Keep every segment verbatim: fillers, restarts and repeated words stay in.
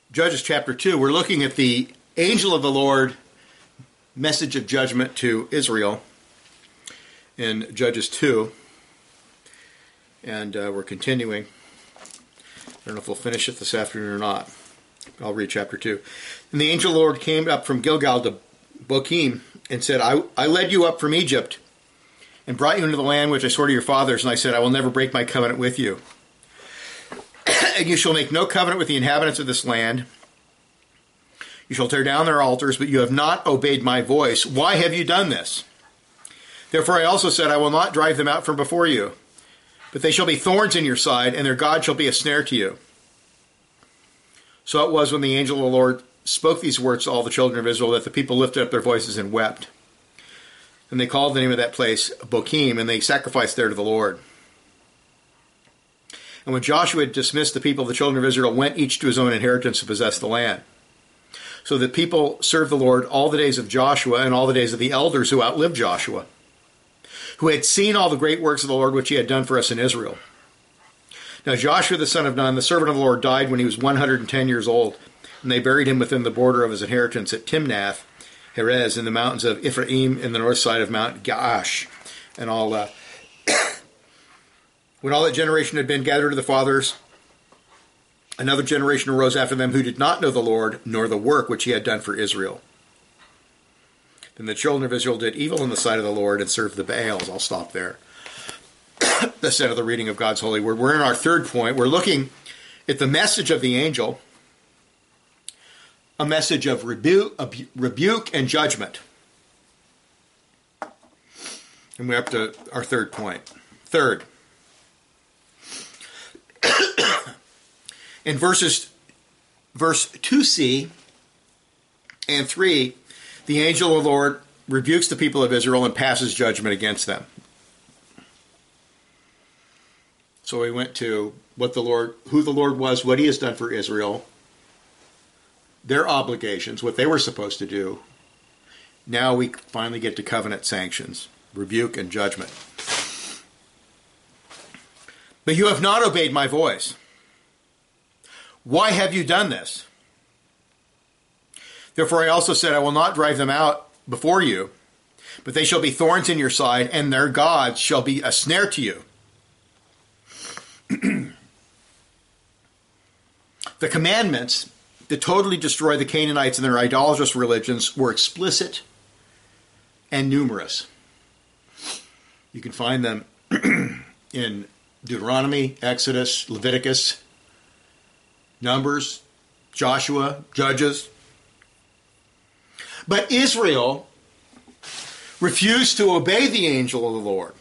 Judges chapter two. We're looking at the angel of the Lord message of judgment to Israel in Judges two. And uh, we're continuing. I don't know if we'll finish it this afternoon or not. I'll read chapter two. And the angel of the Lord came up from Gilgal to Bochim and said, I, I led you up from Egypt and brought you into the land which I swore to your fathers. And I said, I will never break my covenant with you. And you shall make no covenant with the inhabitants of this land. You shall tear down their altars, but you have not obeyed my voice. Why have you done this? Therefore I also said, I will not drive them out from before you, but they shall be thorns in your side, and their God shall be a snare to you. So it was when the angel of the Lord spoke these words to all the children of Israel that the people lifted up their voices and wept. And they called the name of that place Bochim, and they sacrificed there to the Lord. And when Joshua had dismissed the people, the children of Israel went each to his own inheritance to possess the land. So the people served the Lord all the days of Joshua and all the days of the elders who outlived Joshua, who had seen all the great works of the Lord which he had done for us in Israel. Now Joshua the son of Nun, the servant of the Lord, died when he was one hundred ten years old, and they buried him within the border of his inheritance at Timnath Heres in the mountains of Ephraim in the north side of Mount Gaash. And all uh, when all that generation had been gathered to the fathers, another generation arose after them who did not know the Lord, nor the work which he had done for Israel. Then the children of Israel did evil in the sight of the Lord and served the Baals. I'll stop there. That's the end of the reading of God's holy word. We're in our third point. We're looking at the message of the angel, a message of rebuke, rebuke and judgment. And we're up to our third point. Third, in verses, verse two c and three, the angel of the Lord rebukes the people of Israel and passes judgment against them. So we went to what the Lord, who the Lord was, what he has done for Israel, their obligations, what they were supposed to do. Now we finally get to covenant sanctions, rebuke and judgment. But you have not obeyed my voice. Why have you done this? Therefore I also said, I will not drive them out before you, but they shall be thorns in your side, and their gods shall be a snare to you. The commandments that totally destroy the Canaanites and their idolatrous religions were explicit and numerous. You can find them in Deuteronomy, Exodus, Leviticus, Numbers, Joshua, Judges. But Israel refused to obey the angel of the Lord.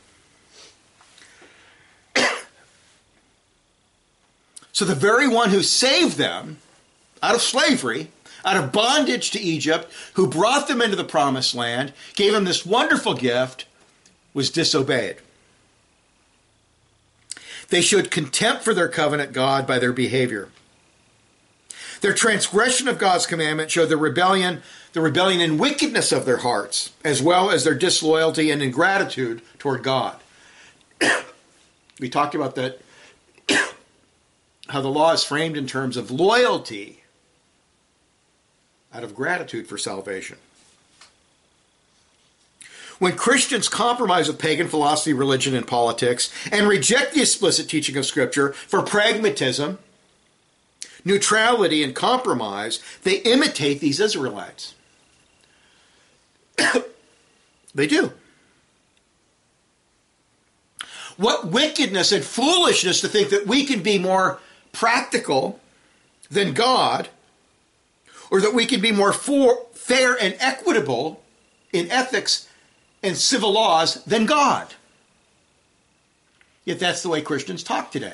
So the very one who saved them out of slavery, out of bondage to Egypt, who brought them into the promised land, gave them this wonderful gift, was disobeyed. They showed contempt for their covenant God by their behavior. Their transgression of God's commandment showed the rebellion, the rebellion and wickedness of their hearts, as well as their disloyalty and ingratitude toward God. We talked about that, how the law is framed in terms of loyalty out of gratitude for salvation. When Christians compromise with pagan philosophy, religion, and politics and reject the explicit teaching of Scripture for pragmatism, neutrality, and compromise, they imitate these Israelites. They do. What wickedness and foolishness to think that we can be more practical than God, or that we can be more for, fair and equitable in ethics and civil laws than God. Yet that's the way Christians talk today.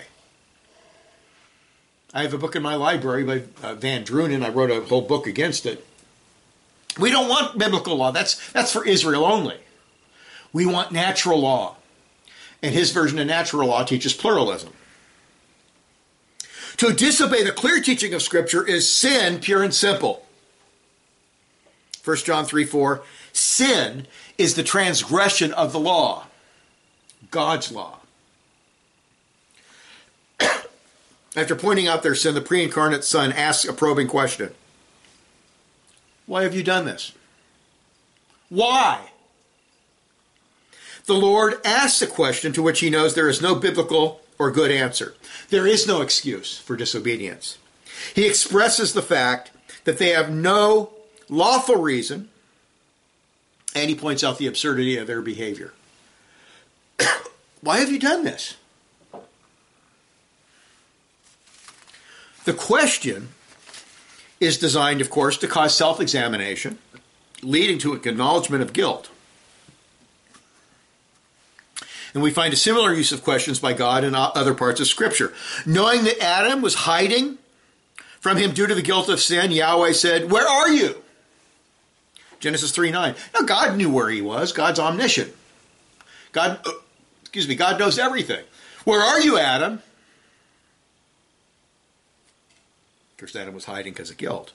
I have a book in my library by uh, Van Drunen. I wrote a whole book against it. We don't want biblical law. That's, that's for Israel only. We want natural law. And his version of natural law teaches pluralism. To disobey the clear teaching of Scripture is sin, pure and simple. First John three four, sin is the transgression of the law, God's law. After pointing out their sin, the pre-incarnate Son asks a probing question. Why have you done this? Why? The Lord asks a question to which he knows there is no biblical or good answer. There is no excuse for disobedience. He expresses the fact that they have no lawful reason, and he points out the absurdity of their behavior. Why have you done this? The question is designed, of course, to cause self-examination, leading to an acknowledgement of guilt. And we find a similar use of questions by God in other parts of Scripture. Knowing that Adam was hiding from him due to the guilt of sin, Yahweh said, "Where are you?" Genesis three nine. Now, God knew where he was. God's omniscient. God, uh, excuse me, God knows everything. Where are you, Adam? Of course, Adam was hiding because of guilt.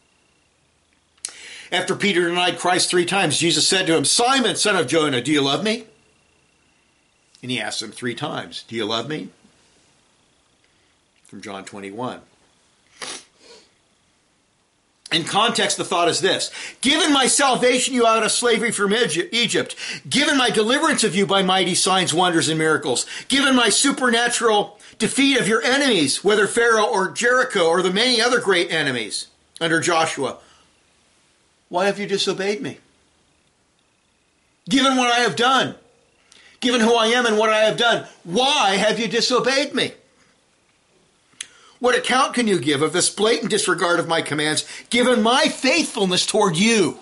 After Peter denied Christ three times, Jesus said to him, "Simon, son of Jonah, do you love me?" And he asked him three times, "Do you love me?" From John twenty-one. In context, the thought is this: given my salvation you out of slavery from Egypt, given my deliverance of you by mighty signs, wonders, and miracles, given my supernatural defeat of your enemies, whether Pharaoh or Jericho or the many other great enemies under Joshua, why have you disobeyed me? Given what I have done, given who I am and what I have done, why have you disobeyed me? What account can you give of this blatant disregard of my commands, given my faithfulness toward you?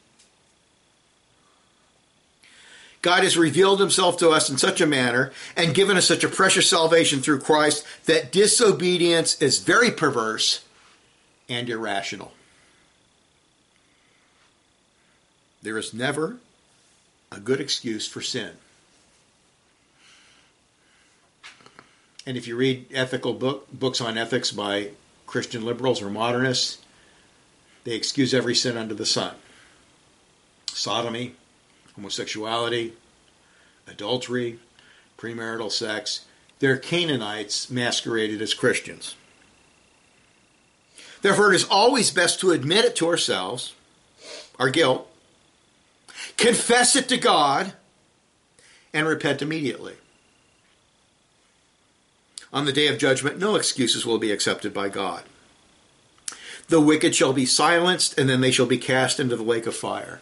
God has revealed himself to us in such a manner and given us such a precious salvation through Christ that disobedience is very perverse and irrational. There is never a good excuse for sin. And if you read ethical book, books on ethics by Christian liberals or modernists, they excuse every sin under the sun. Sodomy, homosexuality, adultery, premarital sex. They're Canaanites masqueraded as Christians. Therefore, it is always best to admit it to ourselves, our guilt, confess it to God, and repent immediately. On the day of judgment, no excuses will be accepted by God. The wicked shall be silenced, and then they shall be cast into the lake of fire.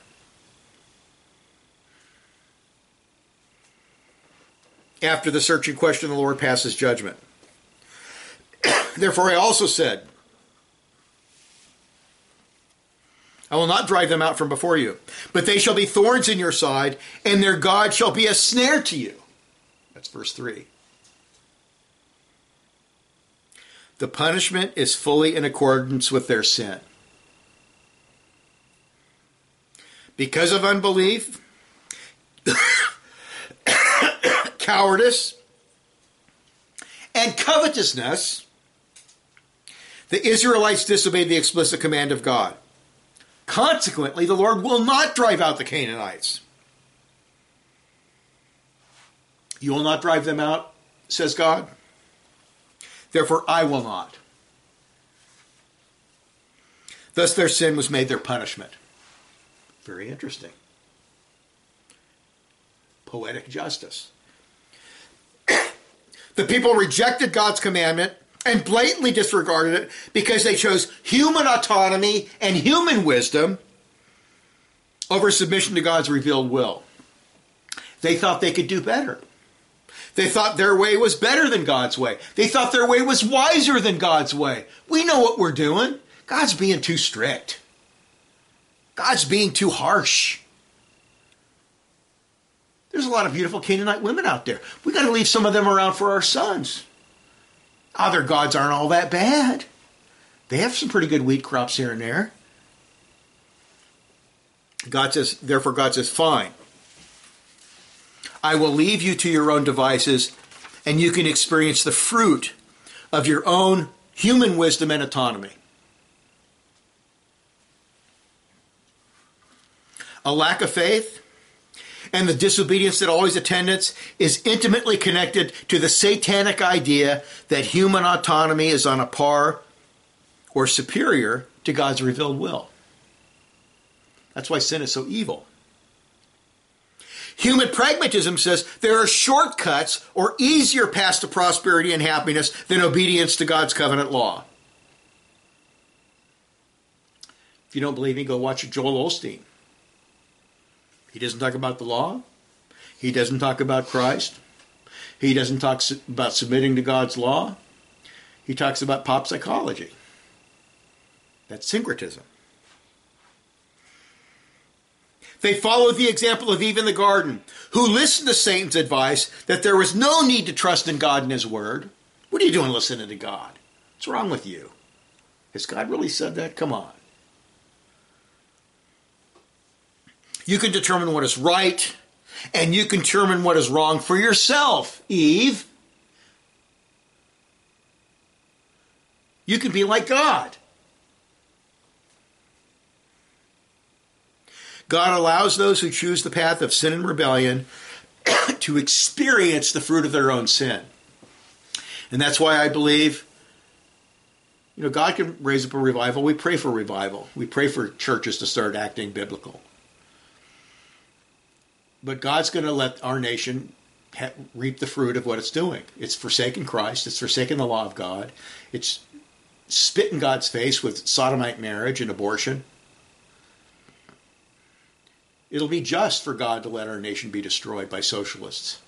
After the searching question, the Lord passes judgment. Therefore I also said, I will not drive them out from before you, but they shall be thorns in your side, and their God shall be a snare to you. That's verse three. The punishment is fully in accordance with their sin. Because of unbelief, cowardice, and covetousness, the Israelites disobeyed the explicit command of God. Consequently, the Lord will not drive out the Canaanites. You will not drive them out, says God. Therefore, I will not. Thus, their sin was made their punishment. Very interesting. Poetic justice. The people rejected God's commandment and blatantly disregarded it because they chose human autonomy and human wisdom over submission to God's revealed will. They thought they could do better. They thought their way was better than God's way. They thought their way was wiser than God's way. We know what we're doing. God's being too strict. God's being too harsh. There's a lot of beautiful Canaanite women out there. We got to leave some of them around for our sons. Other gods aren't all that bad. They have some pretty good wheat crops here and there. God says, therefore God says, fine. I will leave you to your own devices, and you can experience the fruit of your own human wisdom and autonomy. A lack of faith and the disobedience that always attends is intimately connected to the satanic idea that human autonomy is on a par or superior to God's revealed will. That's why sin is so evil. Human pragmatism says there are shortcuts or easier paths to prosperity and happiness than obedience to God's covenant law. If you don't believe me, go watch Joel Osteen. He doesn't talk about the law. He doesn't talk about Christ. He doesn't talk about submitting to God's law. He talks about pop psychology. That's syncretism. They followed the example of Eve in the garden, who listened to Satan's advice that there was no need to trust in God and his word. What are you doing listening to God? What's wrong with you? Has God really said that? Come on. You can determine what is right, and you can determine what is wrong for yourself, Eve. You can be like God. God allows those who choose the path of sin and rebellion to experience the fruit of their own sin. And that's why I believe, you know, God can raise up a revival. We pray for revival. We pray for churches to start acting biblical. But God's going to let our nation ha- reap the fruit of what it's doing. It's forsaken Christ. It's forsaken the law of God. It's spit in God's face with sodomite marriage and abortion. It'll be just for God to let our nation be destroyed by socialists.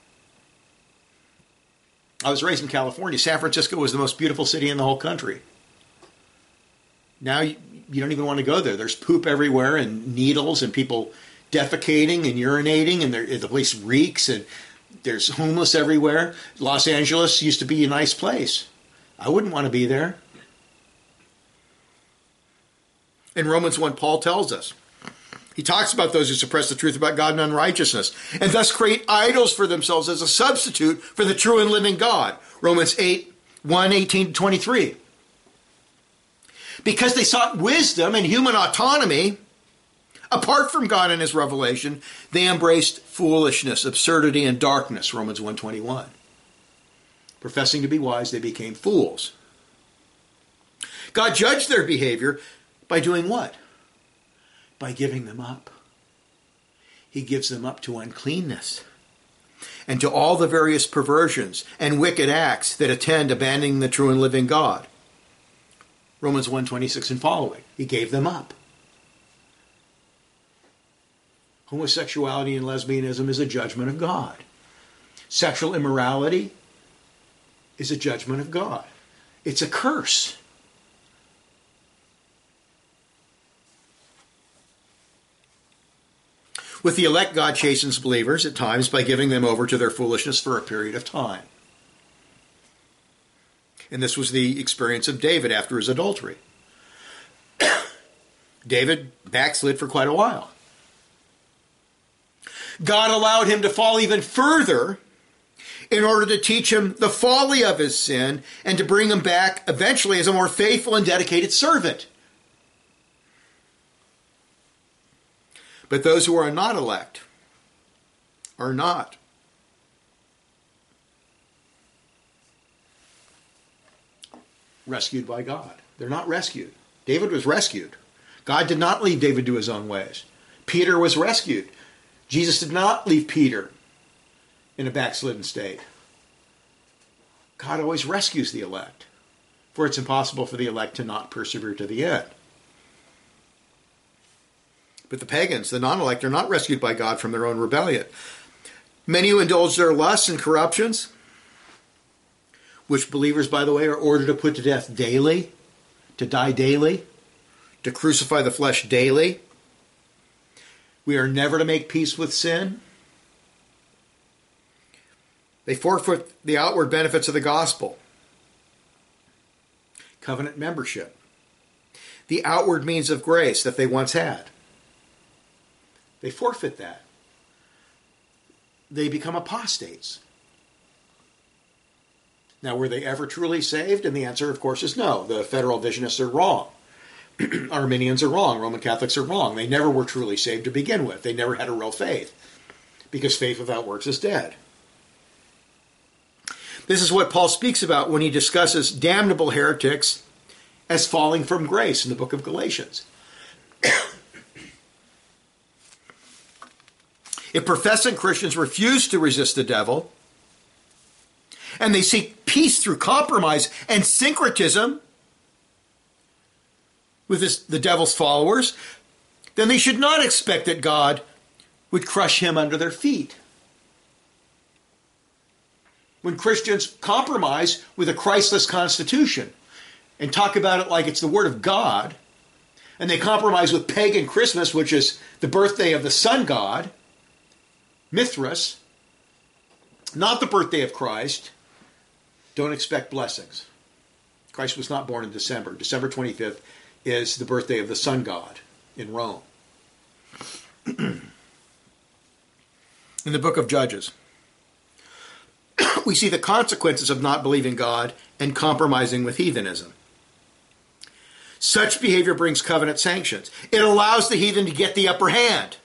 I was raised in California. San Francisco was the most beautiful city in the whole country. Now you, you don't even want to go there. There's poop everywhere and needles and people defecating and urinating, and the place reeks, and there's homeless everywhere. Los Angeles used to be a nice place. I wouldn't want to be there. In Romans one, Paul tells us, he talks about those who suppress the truth about God and unrighteousness, and thus create idols for themselves as a substitute for the true and living God. Romans eight, one, eighteen to twenty-three. Because they sought wisdom and human autonomy, apart from God and his revelation, they embraced foolishness, absurdity, and darkness. Romans one, twenty-one. Professing to be wise, they became fools. God judged their behavior by doing what? By giving them up. He gives them up to uncleanness and to all the various perversions and wicked acts that attend abandoning the true and living God. Romans one, twenty-six and following. He gave them up. Homosexuality and lesbianism is a judgment of God. Sexual immorality is a judgment of God. It's a curse. With the elect, God chastens believers at times by giving them over to their foolishness for a period of time. And this was the experience of David after his adultery. David backslid for quite a while. God allowed him to fall even further in order to teach him the folly of his sin and to bring him back eventually as a more faithful and dedicated servant. But those who are not elect are not. Rescued by God. They're not rescued. David was rescued. God did not leave David to his own ways. Peter was rescued. Jesus did not leave Peter in a backslidden state. God always rescues the elect, for it's impossible for the elect to not persevere to the end. But the pagans, the non-elect, are not rescued by God from their own rebellion. Many who indulge their lusts and corruptions, which believers, by the way, are ordered to put to death daily, to die daily, to crucify the flesh daily. We are never to make peace with sin. They forfeit the outward benefits of the gospel. Covenant membership. The outward means of grace that they once had. They forfeit that. They become apostates. Now, were they ever truly saved? And the answer, of course, is no. The Federal Visionists are wrong. Arminians are wrong. Roman Catholics are wrong. They never were truly saved to begin with. They never had a real faith. because faith without works is dead. This is what Paul speaks about when he discusses damnable heretics as falling from grace in the book of Galatians. If professing Christians refuse to resist the devil, and they seek peace through compromise and syncretism with this, the devil's followers, then they should not expect that God would crush him under their feet. When Christians compromise with a Christless constitution and talk about it like it's the Word of God, and they compromise with pagan Christmas, which is the birthday of the sun god, Mithras, not the birthday of Christ, don't expect blessings. Christ was not born in December. December twenty-fifth is the birthday of the sun god in Rome. In the book of Judges, we see the consequences of not believing God and compromising with heathenism. Such behavior brings covenant sanctions. It allows the heathen to get the upper hand.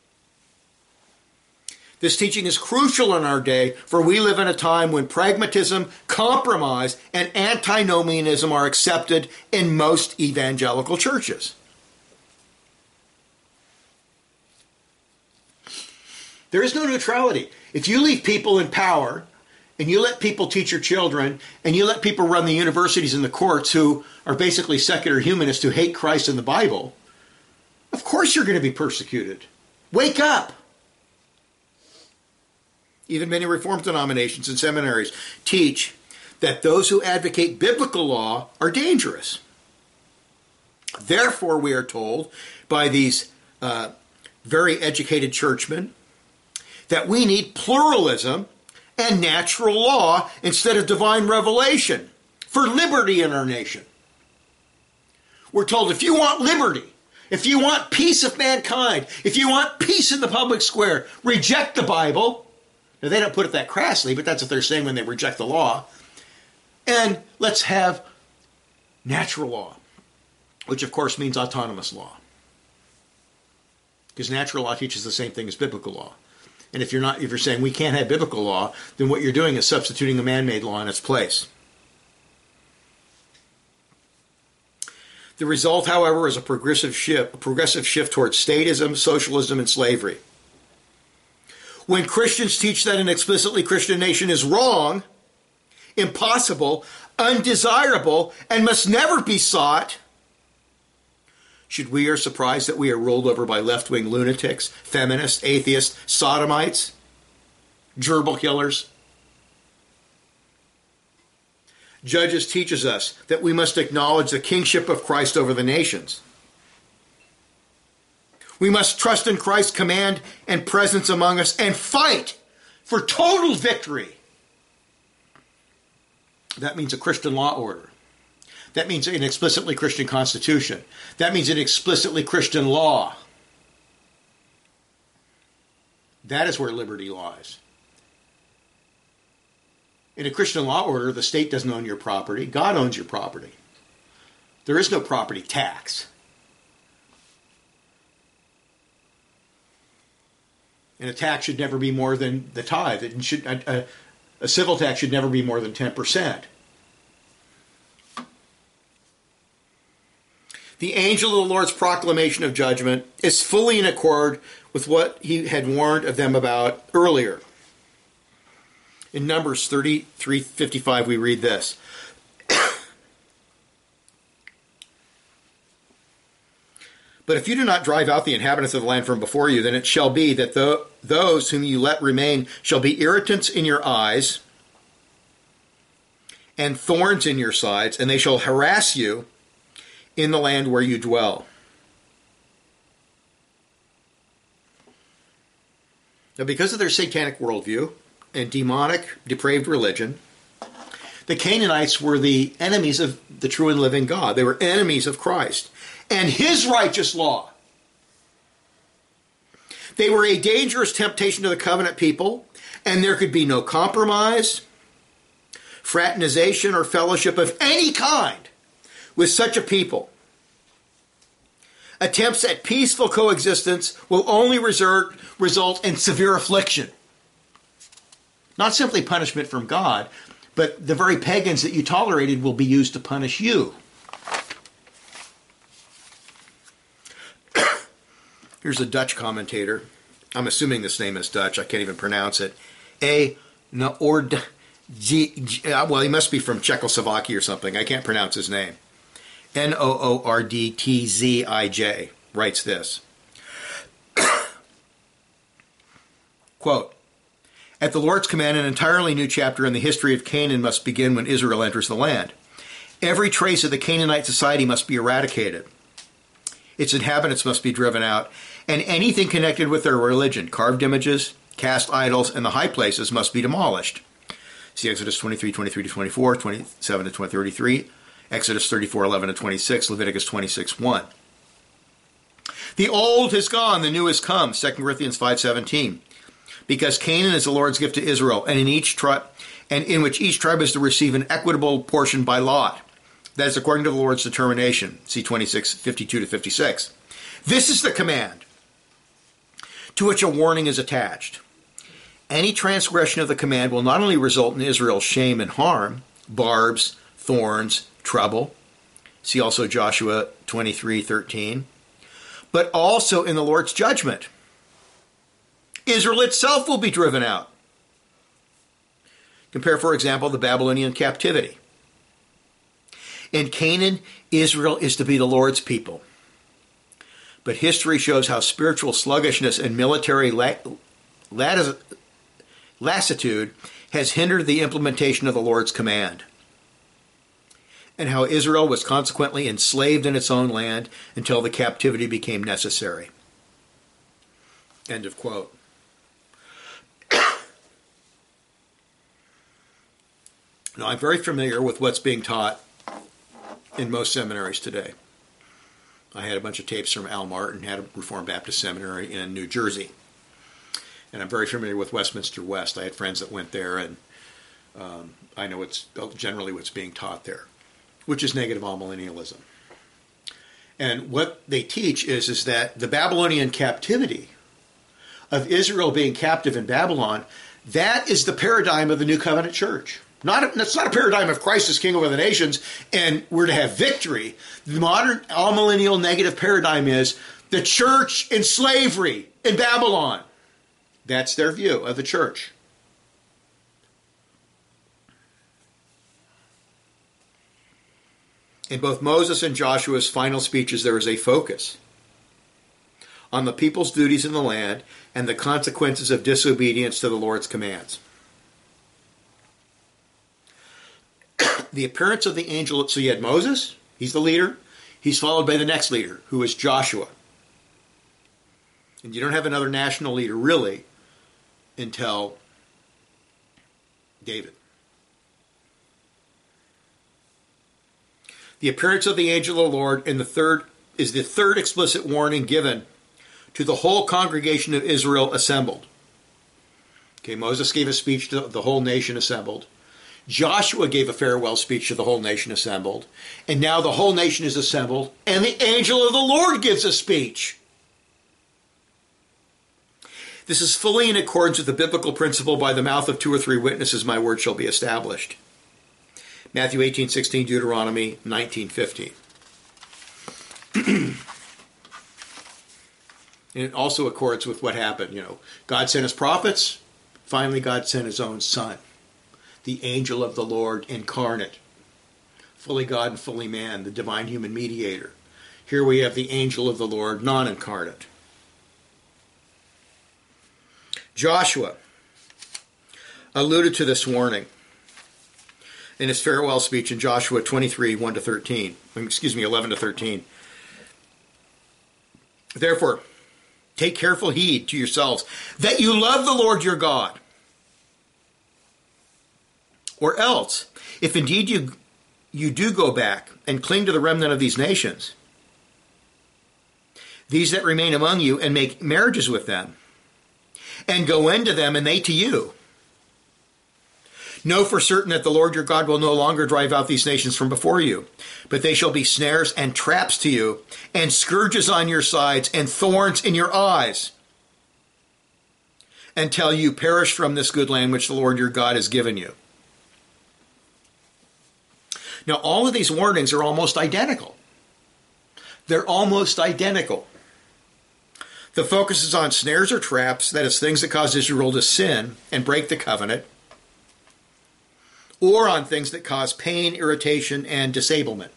This teaching is crucial in our day, for we live in a time when pragmatism, compromise, and antinomianism are accepted in most evangelical churches. There is no neutrality. If you leave people in power, and you let people teach your children, and you let people run the universities and the courts who are basically secular humanists who hate Christ and the Bible, of course you're going to be persecuted. Wake up! Even many Reformed denominations and seminaries teach that those who advocate biblical law are dangerous. Therefore, we are told by these uh, very educated churchmen that we need pluralism and natural law instead of divine revelation for liberty in our nation. We're told if you want liberty, if you want peace of mankind, if you want peace in the public square, reject the Bible. Now, they don't put it that crassly, but that's what they're saying when they reject the law. And let's have natural law, which of course means autonomous law. Because natural law teaches the same thing as biblical law. And if you're not, if you're saying we can't have biblical law, then what you're doing is substituting a man-made law in its place. The result, however, is a progressive shift, a progressive shift towards statism, socialism, and slavery. When Christians teach that an explicitly Christian nation is wrong, impossible, undesirable, and must never be sought, should we are surprised that we are ruled over by left-wing lunatics, feminists, atheists, sodomites, gerbil killers? Judges teaches us that we must acknowledge the kingship of Christ over the nations. We must trust in Christ's command and presence among us and fight for total victory. That means a Christian law order. That means an explicitly Christian constitution. That means an explicitly Christian law. That is where liberty lies. In a Christian law order, the state doesn't own your property. God owns your property. There is no property tax. And a tax should never be more than the tithe. It should, a, a, a civil tax should never be more than ten percent. The angel of the Lord's proclamation of judgment is fully in accord with what he had warned of them about earlier. In Numbers thirty-three fifty-five, we read this. But if you do not drive out the inhabitants of the land from before you, then it shall be that the, those whom you let remain shall be irritants in your eyes and thorns in your sides, and they shall harass you in the land where you dwell. Now, because of their satanic worldview and demonic, depraved religion, the Canaanites were the enemies of the true and living God. They were enemies of Christ and his righteous law. They were a dangerous temptation to the covenant people, and there could be no compromise, fraternization, or fellowship of any kind with such a people. Attempts at peaceful coexistence will only result, result in severe affliction. Not simply punishment from God, but the very pagans that you tolerated will be used to punish you. Here's a Dutch commentator. I'm assuming this name is Dutch. I can't even pronounce it. A. Noord. G, G, well, he must be from Czechoslovakia or something. I can't pronounce his name. N O O R D T Z I J writes this. Quote, at the Lord's command, an entirely new chapter in the history of Canaan must begin when Israel enters the land. Every trace of the Canaanite society must be eradicated. Its inhabitants must be driven out, and anything connected with their religion, carved images, cast idols, and the high places must be demolished. See Exodus twenty-three, twenty-three to twenty-four, twenty-seven to thirty-three, Exodus thirty-four, eleven to twenty-six, Leviticus twenty-six, one. The old has gone, the new has come, Second Corinthians five seventeen. Because Canaan is the Lord's gift to Israel, and in each tribe, and in which each tribe is to receive an equitable portion by lot. That is according to the Lord's determination. See twenty-six, fifty-two to fifty-six. This is the command to which a warning is attached. Any transgression of the command will not only result in Israel's shame and harm, barbs, thorns, trouble. See also Joshua twenty-three, thirteen. But also in the Lord's judgment. Israel itself will be driven out. Compare, for example, the Babylonian captivity. In Canaan, Israel is to be the Lord's people. But history shows how spiritual sluggishness and military la- la- lassitude has hindered the implementation of the Lord's command, and how Israel was consequently enslaved in its own land until the captivity became necessary. End of quote. Now, I'm very familiar with what's being taught in most seminaries today. I had a bunch of tapes from Al Martin, had a Reformed Baptist Seminary in New Jersey. And I'm very familiar with Westminster West. I had friends that went there, and um, I know it's generally what's being taught there, which is negative amillennialism. And what they teach is, is that the Babylonian captivity of Israel being captive in Babylon, that is the paradigm of the New Covenant Church. Not, it's not a paradigm of Christ as King over the nations and we're to have victory. The modern amillennial negative paradigm is the church in slavery in Babylon. That's their view of the church. In both Moses and Joshua's final speeches, there is a focus on the people's duties in the land and the consequences of disobedience to the Lord's commands. The appearance of the angel, so you had Moses, he's the leader. He's followed by the next leader, who is Joshua. And you don't have another national leader, really, until David. The appearance of the angel of the Lord in the third is the third explicit warning given to the whole congregation of Israel assembled. Okay, Moses gave a speech to the whole nation assembled. Joshua gave a farewell speech to the whole nation assembled. And now the whole nation is assembled, and the angel of the Lord gives a speech. This is fully in accordance with the biblical principle, by the mouth of two or three witnesses my word shall be established. Matthew eighteen sixteen, Deuteronomy nineteen fifteen. And it also accords with what happened. You know, God sent his prophets. Finally, God sent his own son, the angel of the Lord incarnate, fully God and fully man, the divine human mediator. Here we have the angel of the Lord non-incarnate. Joshua alluded to this warning in his farewell speech in Joshua twenty-three, one to thirteen. Excuse me, eleven to thirteen. Therefore, take careful heed to yourselves that you love the Lord your God. Or else, if indeed you, you do go back and cling to the remnant of these nations, these that remain among you, and make marriages with them, and go into them and they to you, Know for certain that the Lord your God will no longer drive out these nations from before you, but they shall be snares and traps to you, and scourges on your sides, and thorns in your eyes, until you perish from this good land which the Lord your God has given you. Now, all of these warnings are almost identical. They're almost identical. The focus is on snares or traps, that is, things that cause Israel to sin and break the covenant, or on things that cause pain, irritation, and disablement.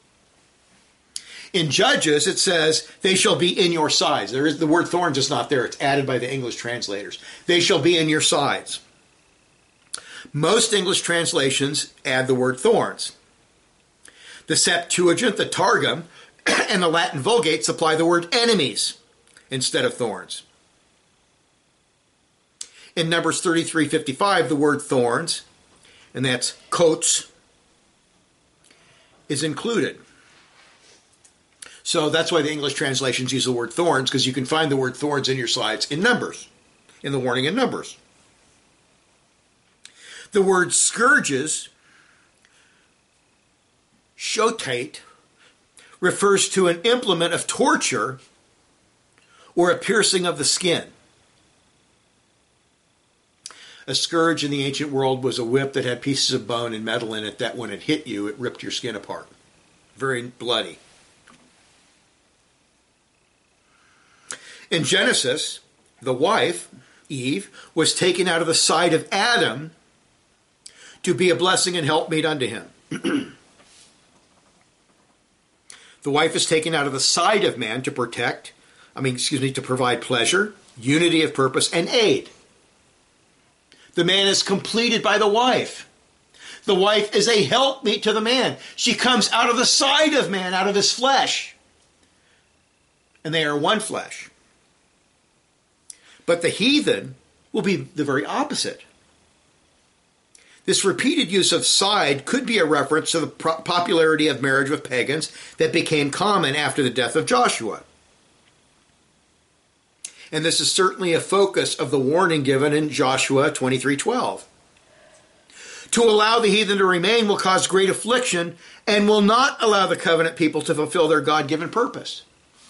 In Judges, it says, they shall be in your sides. There is, the word thorns is not there. It's added by the English translators. They shall be in your sides. Most English translations add the word thorns. The Septuagint, the Targum, and the Latin Vulgate supply the word enemies instead of thorns. In Numbers thirty-three fifty-five, the word thorns, and that's coats, is included. So that's why the English translations use the word thorns, because you can find the word thorns in your sides in Numbers, in the warning in Numbers. The word scourges, shotate, refers to an implement of torture or a piercing of the skin. A scourge in the ancient world was a whip that had pieces of bone and metal in it that when it hit you, it ripped your skin apart. Very bloody. In Genesis, the wife, Eve, was taken out of the side of Adam to be a blessing and helpmeet unto him. The wife is taken out of the side of man to protect, I mean, excuse me, to provide pleasure, unity of purpose, and aid. The man is completed by the wife. The wife is a helpmeet to the man. She comes out of the side of man, out of his flesh. And they are one flesh. But the heathen will be the very opposite. This repeated use of side could be a reference to the popularity of marriage with pagans that became common after the death of Joshua. And this is certainly a focus of the warning given in Joshua twenty-three twelve. To allow the heathen to remain will cause great affliction and will not allow the covenant people to fulfill their God-given purpose.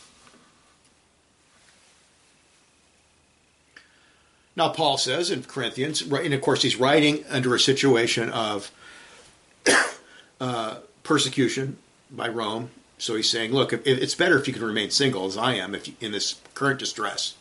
Now, Paul says in Corinthians, and of course he's writing under a situation of uh, persecution by Rome. So he's saying, look, it's better if you can remain single as I am if you, in this current distress.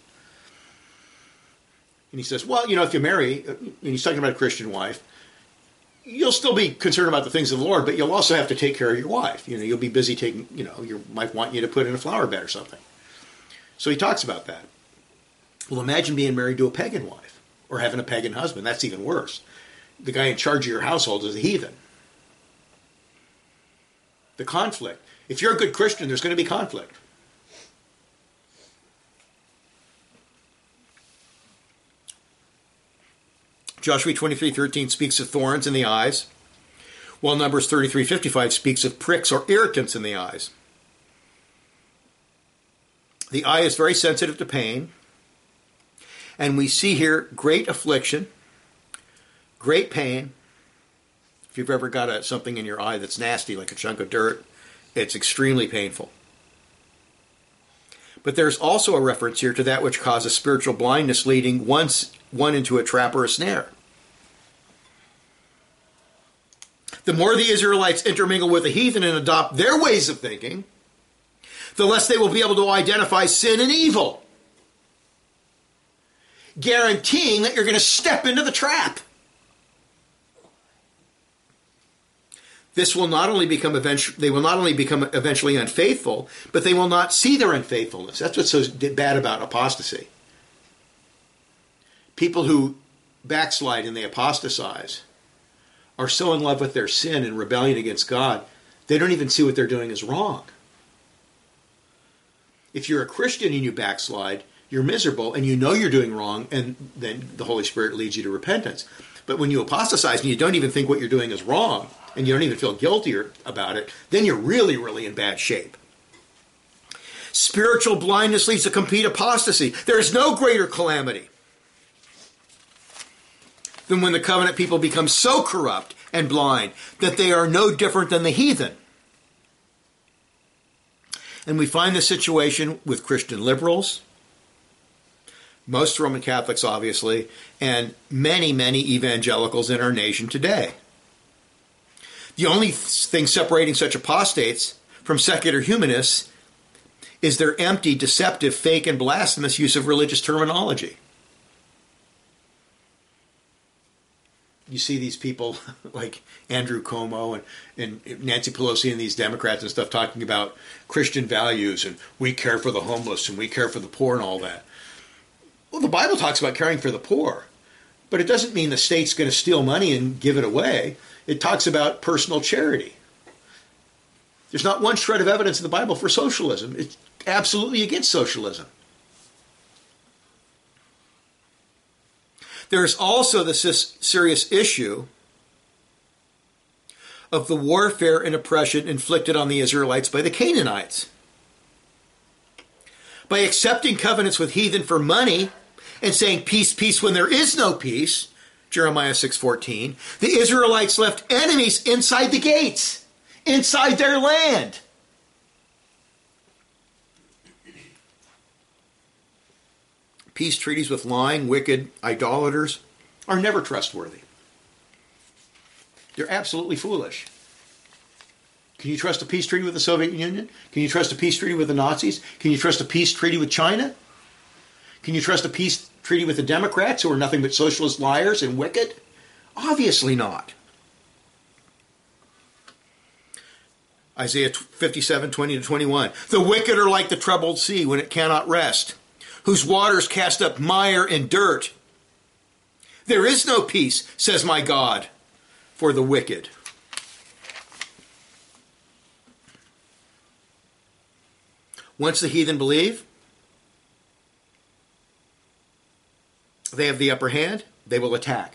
And he says, well, you know, if you marry, and he's talking about a Christian wife, you'll still be concerned about the things of the Lord, but you'll also have to take care of your wife. You know, you'll be busy taking, you know, your wife want you to put in a flower bed or something. So he talks about that. Well, imagine being married to a pagan wife or having a pagan husband. That's even worse. The guy in charge of your household is a heathen. The conflict. If you're a good Christian, there's going to be conflict. Joshua twenty-three thirteen speaks of thorns in the eyes, while Numbers thirty-three fifty-five speaks of pricks or irritants in the eyes. The eye is very sensitive to pain. And we see here great affliction, great pain. If you've ever got a, something in your eye that's nasty, like a chunk of dirt, it's extremely painful. But there's also a reference here to that which causes spiritual blindness, leading once one into a trap or a snare. The more the Israelites intermingle with the heathen and adopt their ways of thinking, the less they will be able to identify sin and evil, guaranteeing that you're going to step into the trap. This will not only become eventually, they will not only become eventually unfaithful, but they will not see their unfaithfulness. That's what's so bad about apostasy. People who backslide and they apostatize are so in love with their sin and rebellion against God, they don't even see what they're doing is wrong. If you're a Christian and you backslide, you're miserable and you know you're doing wrong, and then the Holy Spirit leads you to repentance. But when you apostatize and you don't even think what you're doing is wrong, and you don't even feel guilty about it, then you're really, really in bad shape. Spiritual blindness leads to complete apostasy. There is no greater calamity. than when the covenant people become so corrupt and blind that they are no different than the heathen. And we find this situation with Christian liberals, most Roman Catholics, obviously, and many, many evangelicals in our nation today. The only thing separating such apostates from secular humanists is their empty, deceptive, fake, and blasphemous use of religious terminology. You see these people like Andrew Cuomo and, and Nancy Pelosi and these Democrats and stuff talking about Christian values and we care for the homeless and we care for the poor and all that. Well, the Bible talks about caring for the poor, but it doesn't mean the state's going to steal money and give it away. It talks about personal charity. There's not one shred of evidence in the Bible for socialism. It's absolutely against socialism. There's also the serious issue of the warfare and oppression inflicted on the Israelites by the Canaanites. By accepting covenants with heathen for money and saying peace, peace when there is no peace, Jeremiah six fourteen, the Israelites left enemies inside the gates, inside their land. Peace treaties with lying, wicked idolaters are never trustworthy. They're absolutely foolish. Can you trust a peace treaty with the Soviet Union? Can you trust a peace treaty with the Nazis? Can you trust a peace treaty with China? Can you trust a peace treaty with the Democrats, who are nothing but socialist liars and wicked? Obviously not. Isaiah fifty-seven, twenty to twenty-one. The wicked are like the troubled sea when it cannot rest, whose waters cast up mire and dirt. There is no peace, says my God, for the wicked. Once the heathen believe, they have the upper hand, they will attack.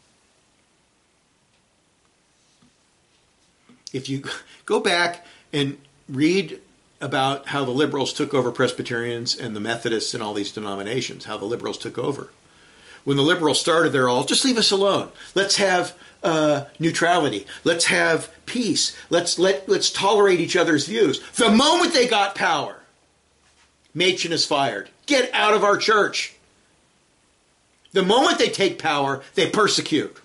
If you go back and read about how the liberals took over Presbyterians and the Methodists and all these denominations, how the liberals took over. When the liberals started, they're all, just leave us alone. Let's have uh, neutrality. Let's have peace. Let's let let's tolerate each other's views. The moment they got power, Machen is fired. Get out of our church. The moment they take power, they persecute.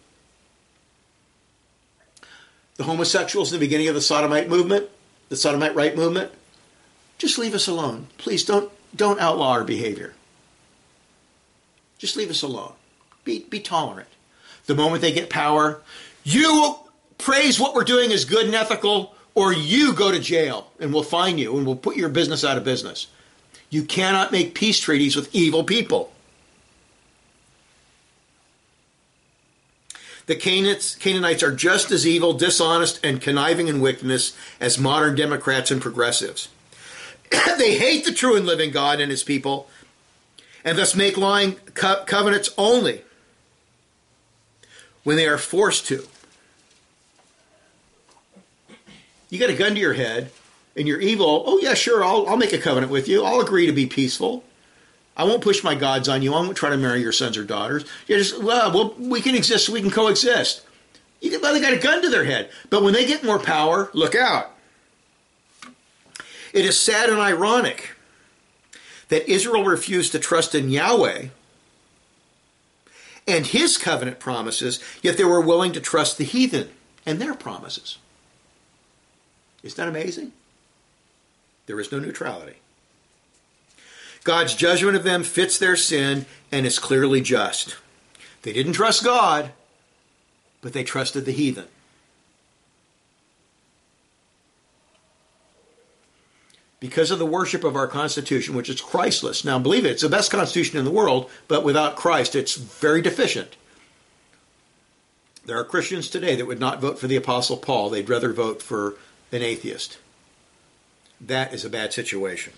The homosexuals in the beginning of the Sodomite movement, the Sodomite right movement, just leave us alone. Please don't don't outlaw our behavior. Just leave us alone. Be, be tolerant. The moment they get power, you praise what we're doing as good and ethical, or you go to jail and we'll fine you and we'll put your business out of business. You cannot make peace treaties with evil people. The Canaanites are just as evil, dishonest, and conniving in wickedness as modern Democrats and progressives. They hate the true and living God and his people, and thus make lying co- covenants only when they are forced to. You got a gun to your head, and you're evil. Oh, yeah, sure, I'll, I'll make a covenant with you. I'll agree to be peaceful. I won't push my gods on you. I won't try to marry your sons or daughters. You just, well, well, we can exist, we can coexist. You can, well, they got a gun to their head. But when they get more power, look out. It is sad and ironic that Israel refused to trust in Yahweh and his covenant promises, yet they were willing to trust the heathen and their promises. Isn't that amazing? There is no neutrality. God's judgment of them fits their sin and is clearly just. They didn't trust God, but they trusted the heathen. Because of the worship of our Constitution, which is Christless. Now, believe it, it's the best Constitution in the world, but without Christ, it's very deficient. There are Christians today that would not vote for the Apostle Paul. They'd rather vote for an atheist. That is a bad situation.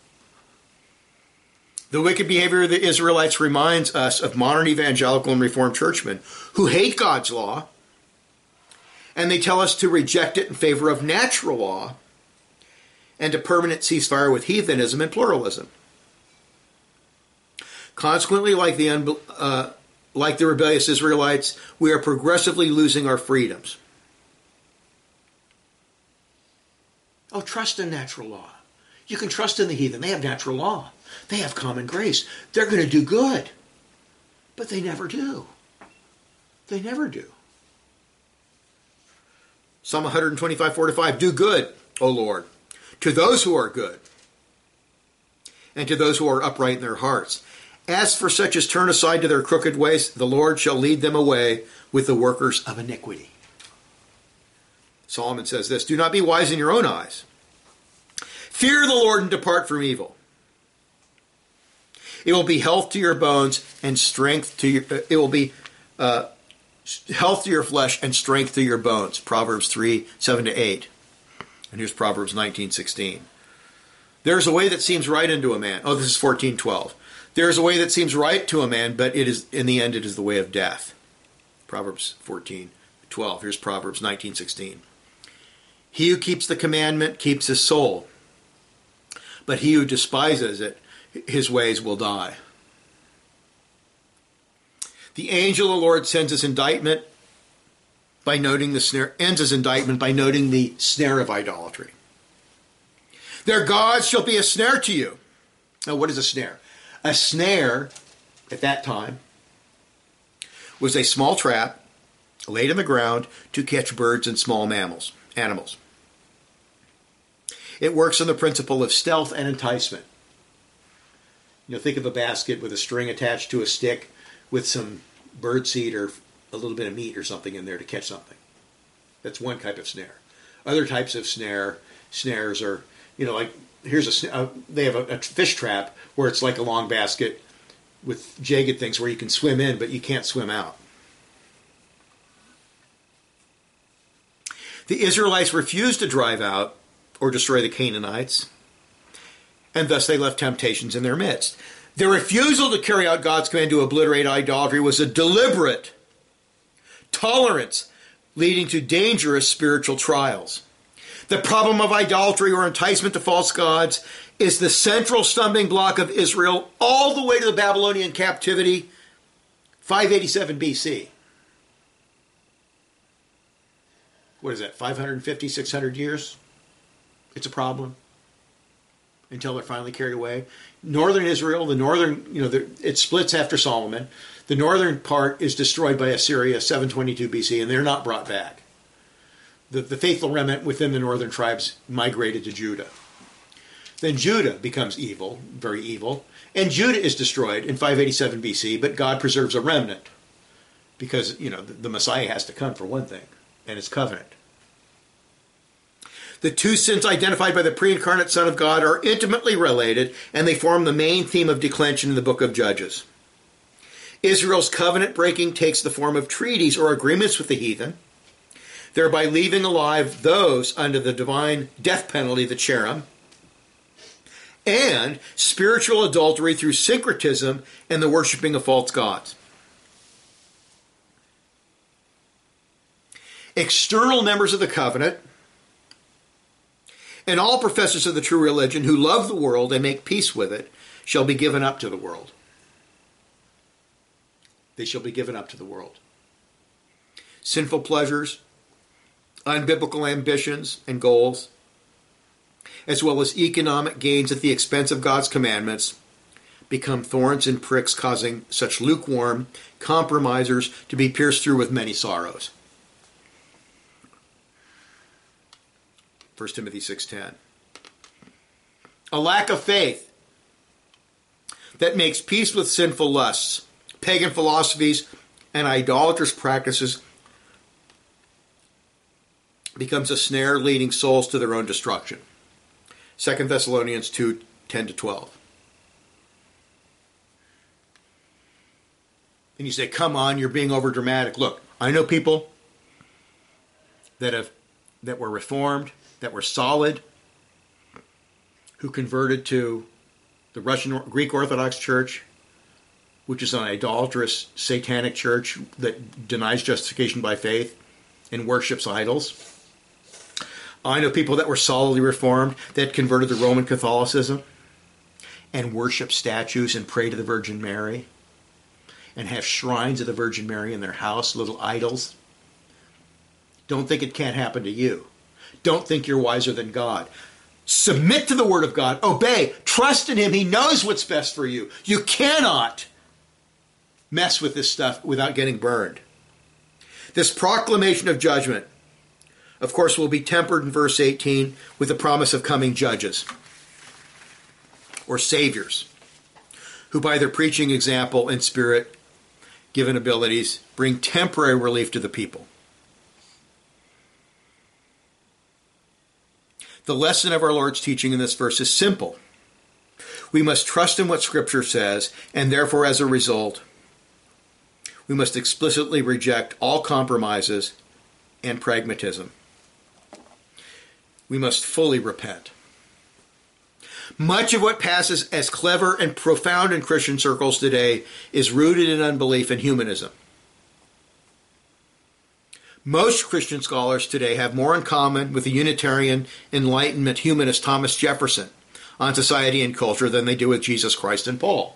The wicked behavior of the Israelites reminds us of modern evangelical and Reformed churchmen who hate God's law, and they tell us to reject it in favor of natural law and a permanent ceasefire with heathenism and pluralism. Consequently, like the, uh, like the rebellious Israelites, we are progressively losing our freedoms. Oh, trust in natural law. You can trust in the heathen. They have natural law. They have common grace. They're going to do good. But they never do. They never do. Psalm one twenty-five, four to five. Do good, O Lord, to those who are good, and to those who are upright in their hearts. As for such as turn aside to their crooked ways, the Lord shall lead them away with the workers of iniquity. Solomon says this, do not be wise in your own eyes. Fear the Lord and depart from evil. It will be health to your bones and strength to your, it will be uh, health to your flesh and strength to your bones. Proverbs three, seven to eight. And here's Proverbs nineteen, sixteen. There's a way that seems right unto a man. Oh, this is fourteen, twelve. There is a way that seems right to a man, but it is in the end it is the way of death. Proverbs fourteen, twelve. Here's Proverbs nineteen, sixteen. He who keeps the commandment keeps his soul, but he who despises it, his ways will die. The angel of the Lord sends his indictment by noting the snare, ends his indictment by noting the snare of idolatry. Their gods shall be a snare to you. Now, what is a snare? A snare, at that time, was a small trap laid in the ground to catch birds and small mammals, animals. It works on the principle of stealth and enticement. You know, think of a basket with a string attached to a stick with some bird seed or a little bit of meat or something in there to catch something. That's one type of snare. Other types of snare snares are, you know, like here's a uh, they have a, a fish trap where it's like a long basket with jagged things where you can swim in, but you can't swim out. The Israelites refused to drive out or destroy the Canaanites, and thus they left temptations in their midst. Their refusal to carry out God's command to obliterate idolatry was a deliberate tolerance leading to dangerous spiritual trials. The problem of idolatry or enticement to false gods is the central stumbling block of Israel all the way to the Babylonian captivity, five eighty-seven B C. What is that, five fifty, six hundred years? It's a problem until they're finally carried away. Northern Israel, the northern, you know, the, it splits after Solomon. The northern part is destroyed by Assyria, seven twenty-two B C, and they're not brought back. The, the faithful remnant within the northern tribes migrated to Judah. Then Judah becomes evil, very evil, and Judah is destroyed in five eighty-seven B C, but God preserves a remnant because, you know, the, the Messiah has to come for one thing, and his covenant. The two sins identified by the pre-incarnate Son of God are intimately related, and they form the main theme of declension in the book of Judges. Israel's covenant breaking takes the form of treaties or agreements with the heathen, thereby leaving alive those under the divine death penalty, the cherem, and spiritual adultery through syncretism and the worshiping of false gods. External members of the covenant and all professors of the true religion who love the world and make peace with it shall be given up to the world. They shall be given up to the world. Sinful pleasures, unbiblical ambitions and goals, as well as economic gains at the expense of God's commandments, become thorns and pricks, causing such lukewarm compromisers to be pierced through with many sorrows. First Timothy six ten. A lack of faith that makes peace with sinful lusts, pagan philosophies, and idolatrous practices becomes a snare leading souls to their own destruction. Second Thessalonians two ten to twelve. And you say, come on, you're being over dramatic. Look, I know people that have that were reformed, that were solid, who converted to the Russian Greek Orthodox Church, which is an idolatrous satanic church that denies justification by faith and worships idols. I know people that were solidly reformed that converted to Roman Catholicism and worship statues and pray to the Virgin Mary and have shrines of the Virgin Mary in their house, little idols. Don't think it can't happen to you. Don't think you're wiser than God. Submit to the Word of God. Obey. Trust in Him. He knows what's best for you. You cannot mess with this stuff without getting burned. This proclamation of judgment, of course, will be tempered in verse eighteen with the promise of coming judges or saviors, who by their preaching, example, and spirit-given abilities bring temporary relief to the people. The lesson of our Lord's teaching in this verse is simple. We must trust in what Scripture says, and therefore, as a result, we must explicitly reject all compromises and pragmatism. We must fully repent. Much of what passes as clever and profound in Christian circles today is rooted in unbelief and humanism. Most Christian scholars today have more in common with the Unitarian Enlightenment humanist Thomas Jefferson on society and culture than they do with Jesus Christ and Paul.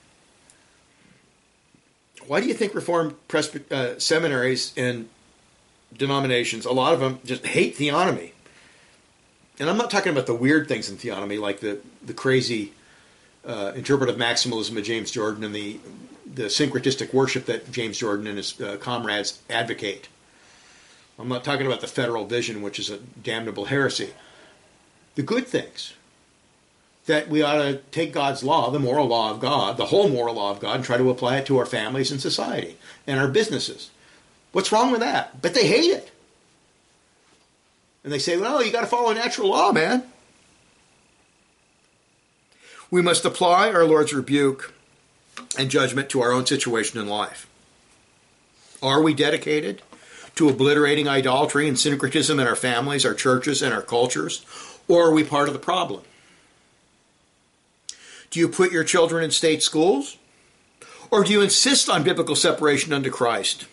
Why do you think Reformed presby- uh, seminaries and denominations, a lot of them just hate theonomy? And I'm not talking about the weird things in theonomy, like the, the crazy uh, interpretive maximalism of James Jordan and the, the syncretistic worship that James Jordan and his uh, comrades advocate. I'm not talking about the federal vision, which is a damnable heresy. The good things. That we ought to take God's law, the moral law of God, the whole moral law of God, and try to apply it to our families and society and our businesses. What's wrong with that? But they hate it. And they say, well, you got to follow natural law, man. We must apply our Lord's rebuke and judgment to our own situation in life. Are we dedicated to obliterating idolatry and syncretism in our families, our churches, and our cultures? Or are we part of the problem? Do you put your children in state schools? Or do you insist on biblical separation unto Christ?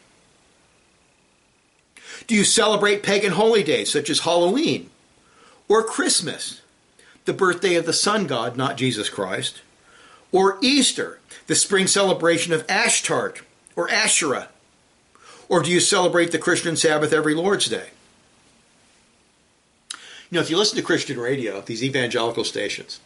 Do you celebrate pagan holy days such as Halloween or Christmas, the birthday of the sun god, not Jesus Christ, or Easter, the spring celebration of Ashtart or Asherah? Or do you celebrate the Christian Sabbath every Lord's Day? You know, if you listen to Christian radio, these evangelical stations,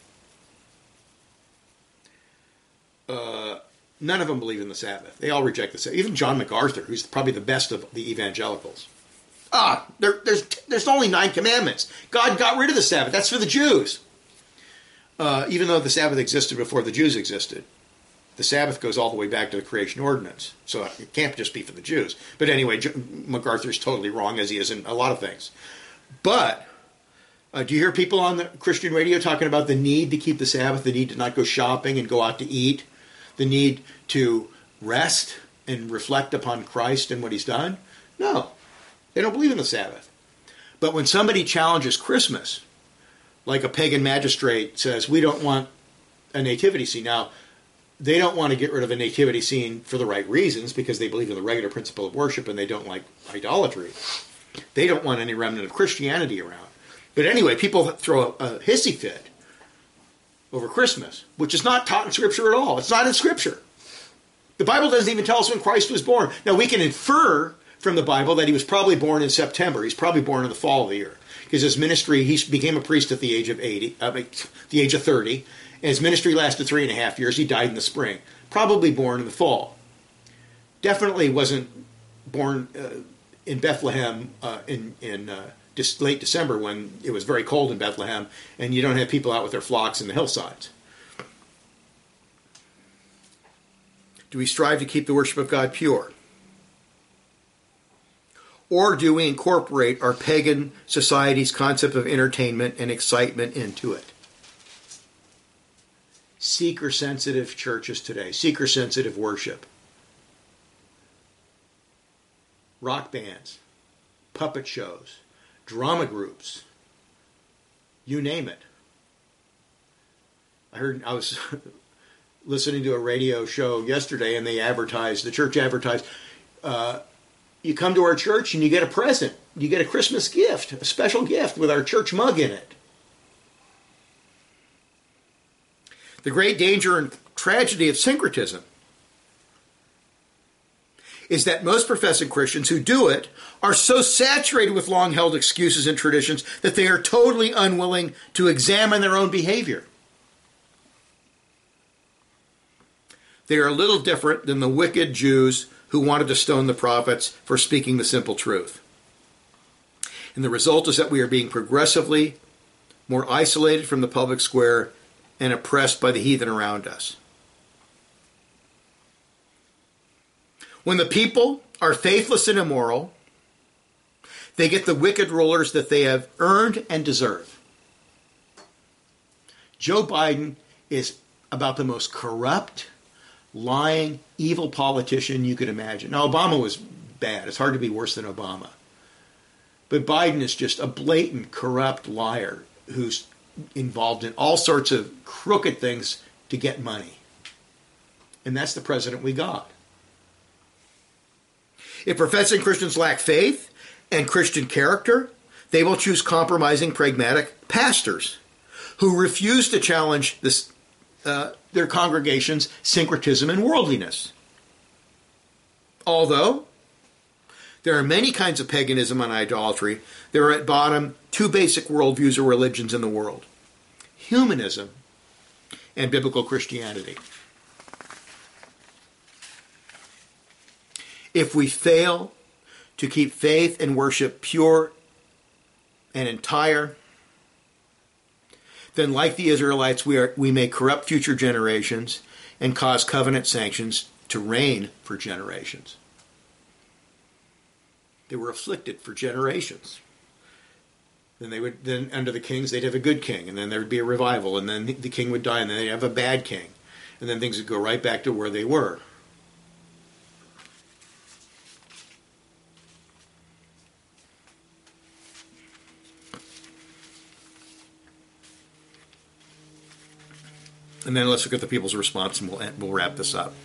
uh, none of them believe in the Sabbath. They all reject the Sabbath. Even John MacArthur, who's probably the best of the evangelicals. Ah, there, there's there's only nine commandments. God got rid of the Sabbath. That's for the Jews. Uh, even though the Sabbath existed before the Jews existed. The Sabbath goes all the way back to the creation ordinance. So it can't just be for the Jews. But anyway, MacArthur's totally wrong, as he is in a lot of things. But uh, do you hear people on the Christian radio talking about the need to keep the Sabbath, the need to not go shopping and go out to eat, the need to rest and reflect upon Christ and what He's done? No. They don't believe in the Sabbath. But when somebody challenges Christmas, like a pagan magistrate says, we don't want a nativity scene. Now, they don't want to get rid of a nativity scene for the right reasons, because they believe in the regular principle of worship and they don't like idolatry. They don't want any remnant of Christianity around. But anyway, people throw a, a hissy fit over Christmas, which is not taught in Scripture at all. It's not in Scripture. The Bible doesn't even tell us when Christ was born. Now, we can infer from the Bible that He was probably born in September. He's probably born in the fall of the year, because his ministry, he became a priest at the age of eighty, uh, the age of thirty, and his ministry lasted three and a half years. He died in the spring, probably born in the fall. Definitely wasn't born uh, in Bethlehem uh, in in uh, just late December, when it was very cold in Bethlehem, and you don't have people out with their flocks in the hillsides. Do we strive to keep the worship of God pure? Or do we incorporate our pagan society's concept of entertainment and excitement into it? Seeker-sensitive churches today, seeker-sensitive worship, rock bands, puppet shows, drama groups, you name it. I heard, I was listening to a radio show yesterday, and they advertised, the church advertised, uh, you come to our church and you get a present. You get a Christmas gift, a special gift with our church mug in it. The great danger and tragedy of syncretism is that most professing Christians who do it are so saturated with long-held excuses and traditions that they are totally unwilling to examine their own behavior. They are a little different than the wicked Jews who wanted to stone the prophets for speaking the simple truth. And the result is that we are being progressively more isolated from the public square and oppressed by the heathen around us. When the people are faithless and immoral, they get the wicked rulers that they have earned and deserve. Joe Biden is about the most corrupt, lying, evil politician you could imagine. Now, Obama was bad. It's hard to be worse than Obama. But Biden is just a blatant, corrupt liar who's involved in all sorts of crooked things to get money. And that's the president we got. If professing Christians lack faith and Christian character, they will choose compromising, pragmatic pastors who refuse to challenge this, uh, their congregation's syncretism and worldliness. Although there are many kinds of paganism and idolatry, there are at bottom two basic worldviews or religions in the world: humanism and biblical Christianity. If we fail to keep faith and worship pure and entire, then like the Israelites, we, are, we may corrupt future generations and cause covenant sanctions to reign for generations. They were afflicted for generations. Then they would, then under the kings, they'd have a good king, and then there would be a revival, and then the king would die, and then they'd have a bad king, and then things would go right back to where they were. And then let's look at the people's response, and we'll, we'll wrap this up.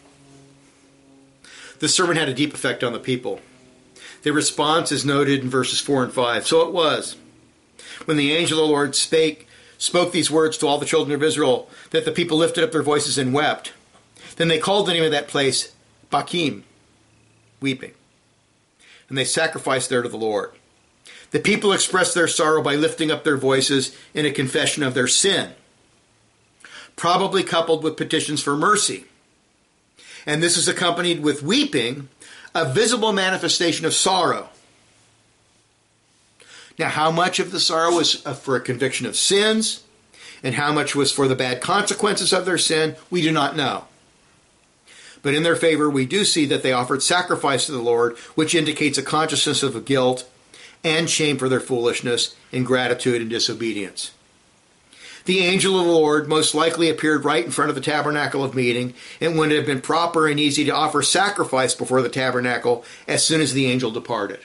This sermon had a deep effect on the people. Their response is noted in verses four and five. So it was, when the angel of the Lord spake, spoke these words to all the children of Israel, that the people lifted up their voices and wept. Then they called the name of that place Bakim, weeping. And they sacrificed there to the Lord. The people expressed their sorrow by lifting up their voices in a confession of their sin, probably coupled with petitions for mercy. And this is accompanied with weeping, a visible manifestation of sorrow. Now, how much of the sorrow was for a conviction of sins, and how much was for the bad consequences of their sin, we do not know. But in their favor, we do see that they offered sacrifice to the Lord, which indicates a consciousness of guilt and shame for their foolishness, ingratitude, and disobedience. The angel of the Lord most likely appeared right in front of the tabernacle of meeting, and would have been proper and easy to offer sacrifice before the tabernacle as soon as the angel departed.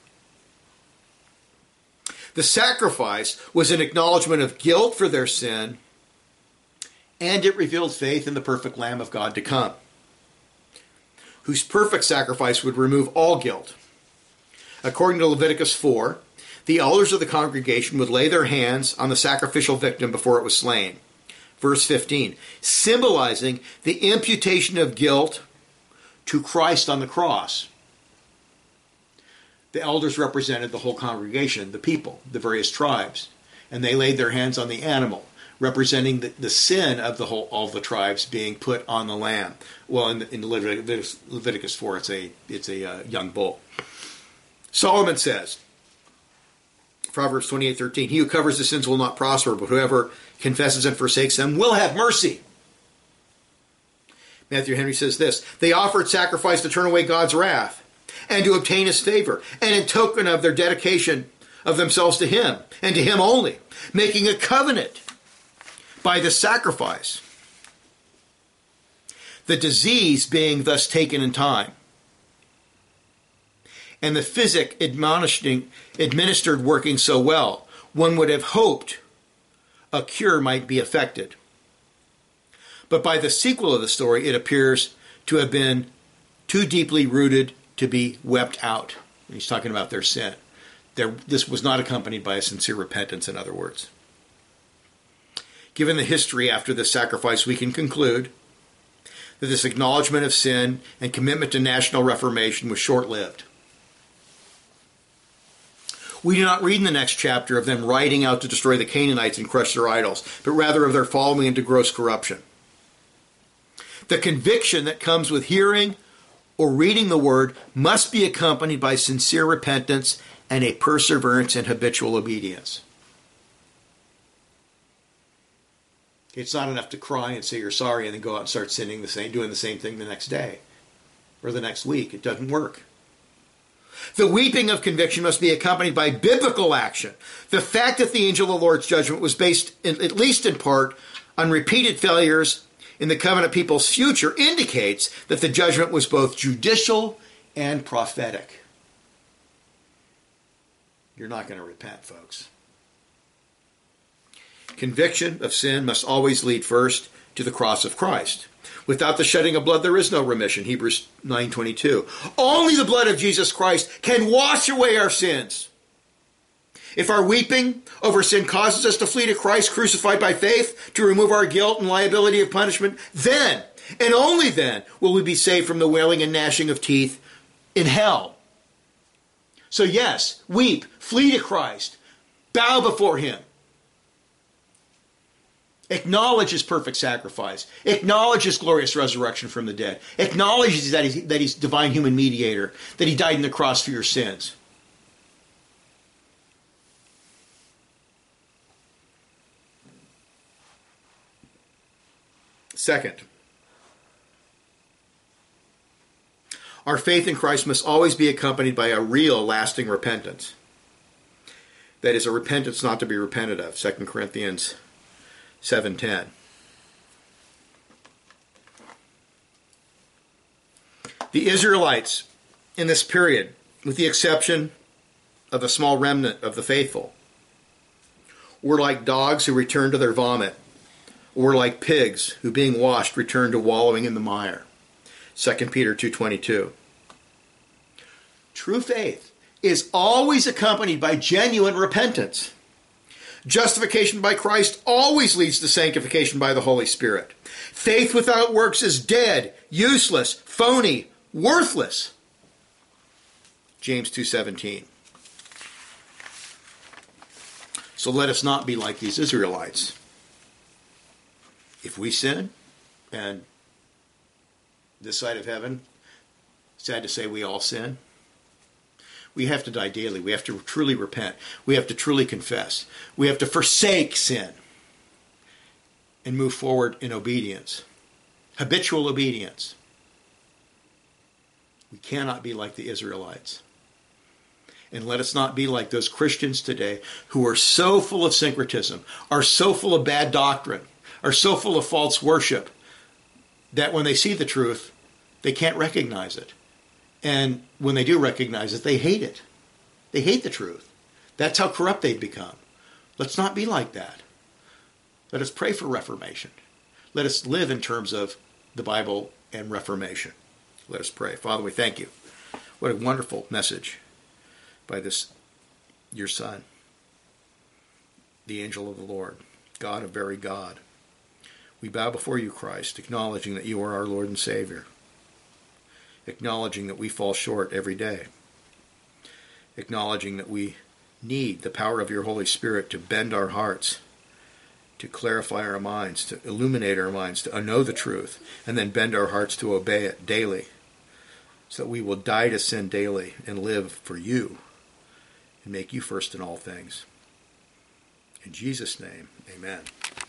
The sacrifice was an acknowledgement of guilt for their sin, and it revealed faith in the perfect Lamb of God to come, whose perfect sacrifice would remove all guilt. According to Leviticus four, the elders of the congregation would lay their hands on the sacrificial victim before it was slain. Verse fifteen, symbolizing the imputation of guilt to Christ on the cross. The elders represented the whole congregation, the people, the various tribes, and they laid their hands on the animal, representing the, the sin of the whole, all the tribes being put on the lamb. Well, in, in Leviticus, Leviticus four, it's a it's a uh, young bull. Solomon says, Proverbs twenty-eight thirteen, he who covers the sins will not prosper, but whoever confesses and forsakes them will have mercy. Matthew Henry says this, they offered sacrifice to turn away God's wrath and to obtain his favor, and in token of their dedication of themselves to him and to him only, making a covenant by the sacrifice. The disease being thus taken in time, and the physic admonishing, administered working so well, one would have hoped a cure might be effected. But by the sequel of the story, it appears to have been too deeply rooted to be wept out. He's talking about their sin. There, this was not accompanied by a sincere repentance, in other words. Given the history after this sacrifice, we can conclude that this acknowledgement of sin and commitment to national reformation was short-lived. We do not read in the next chapter of them riding out to destroy the Canaanites and crush their idols, but rather of their falling into gross corruption. The conviction that comes with hearing or reading the word must be accompanied by sincere repentance and a perseverance in habitual obedience. It's not enough to cry and say you're sorry and then go out and start sinning the same, doing the same thing the next day or the next week. It doesn't work. The weeping of conviction must be accompanied by biblical action. The fact that the angel of the Lord's judgment was based, in, at least in part, on repeated failures in the covenant people's future indicates that the judgment was both judicial and prophetic. You're not going to repent, folks. Conviction of sin must always lead first to the cross of Christ. Without the shedding of blood, there is no remission. Hebrews nine twenty-two. Only the blood of Jesus Christ can wash away our sins. If our weeping over sin causes us to flee to Christ crucified by faith to remove our guilt and liability of punishment, then, and only then, will we be saved from the wailing and gnashing of teeth in hell. So yes, weep, flee to Christ, bow before him. Acknowledge his perfect sacrifice. Acknowledge his glorious resurrection from the dead. Acknowledge that he's, that he's divine human mediator, that he died on the cross for your sins. Second, our faith in Christ must always be accompanied by a real, lasting repentance. That is, a repentance not to be repented of. Second Corinthians seven ten. The Israelites in this period, with the exception of a small remnant of the faithful, were like dogs who returned to their vomit, or like pigs who, being washed, returned to wallowing in the mire. Second Peter two twenty-two. True faith is always accompanied by genuine repentance. Justification by Christ always leads to sanctification by the Holy Spirit. Faith without works is dead, useless, phony, worthless. James two seventeen. So let us not be like these Israelites. If we sin, and this side of heaven, sad to say we all sin, we have to die daily. We have to truly repent. We have to truly confess. We have to forsake sin and move forward in obedience. Habitual obedience. We cannot be like the Israelites. And let us not be like those Christians today who are so full of syncretism, are so full of bad doctrine, are so full of false worship, that when they see the truth, they can't recognize it. And when they do recognize it, they hate it. They hate the truth. That's how corrupt they've become. Let's not be like that. Let us pray for reformation. Let us live in terms of the Bible and reformation. Let us pray. Father, we thank you. What a wonderful message by this, your Son, the angel of the Lord, God of very God. We bow before you, Christ, acknowledging that you are our Lord and Savior, acknowledging that we fall short every day, acknowledging that we need the power of your Holy Spirit to bend our hearts, to clarify our minds, to illuminate our minds, to know the truth, and then bend our hearts to obey it daily, so that we will die to sin daily and live for you and make you first in all things. In Jesus' name, amen.